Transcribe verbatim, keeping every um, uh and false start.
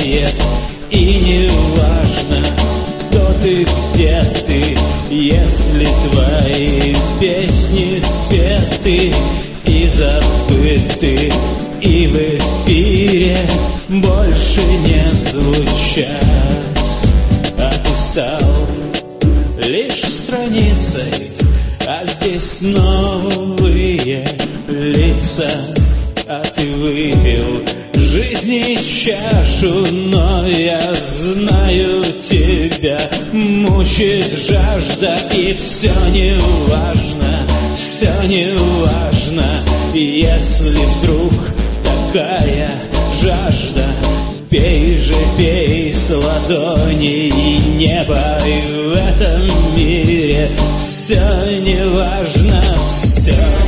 знает. И не важно, кто ты, где ты, если твои песни спеты и забыты, и в эфире больше не звучат. А ты стал лишь страницей, а здесь новые лица. А ты выпил жизни чашу, но я знаю, тебя мучит жажда. И все не важно, все не важно, если вдруг такая жажда. Пей же, пей с ладоней неба, и в этом мире все не важно, все